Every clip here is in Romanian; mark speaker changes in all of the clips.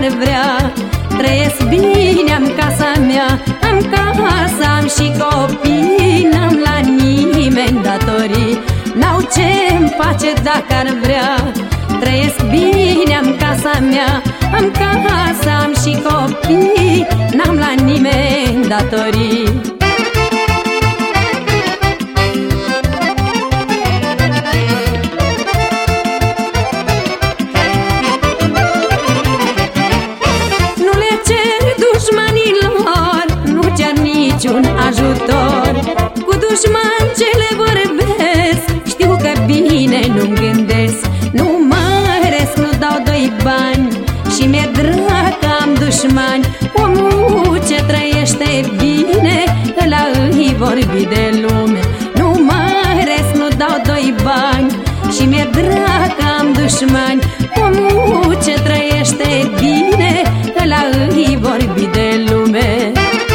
Speaker 1: vrea. Trăiesc bine, am casa mea, am casa, am și copii. N-am la nimeni datorii, n-au ce-mi face dacă ar vrea. Trăiesc bine, am casa mea, am casa, am și copii. N-am la nimeni datorii. Niciun ajutor, cu dușman ce le vorbesc, știu că bine nu-mi gândesc. Nu mă resc, nu dau doi bani și mi-e drag că am dușmani. Omul ce trăiește bine, ăla îi vorbi de lume. Nu mă resc, nu dau doi bani și mi-e drag că am dușmani. Omul ce trăiește bine, ăla îi vorbi de lume.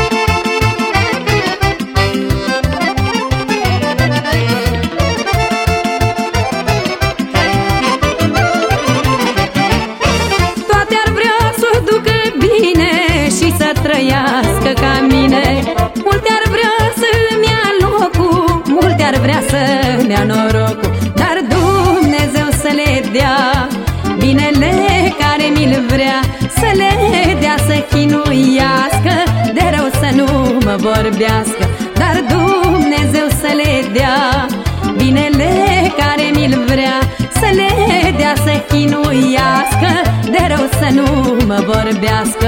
Speaker 1: Trăiască ca mine, multe ar vrea să-mi ia locul, multe ar vrea să-mi ia norocul, dar Dumnezeu să le dea binele care mi-l vrea, să le dea să chinuiască, de rău să nu mă vorbească, dar Dumnezeu să le dea binele care mi-l vrea, să le dea să chinuiască, de rău să nu mă vorbească.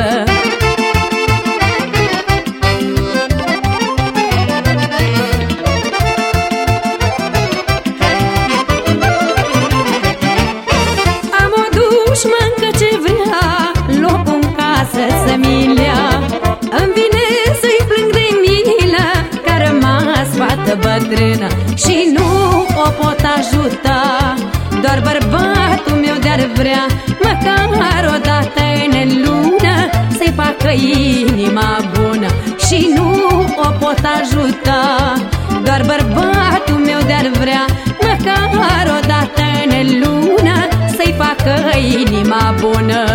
Speaker 1: Dușmancă ce vrea locul în casă să-mi lea, îmi vine să-i plâng de milă că a rămas fată bătrână și nu o pot ajuta. Doar bărbatul meu de-ar vrea măcar o dată în lună să-i facă inima bună și nu o pot ajuta. Doar bărbatul meu de-ar vrea măcar o dată în lună să-i facă inima bună.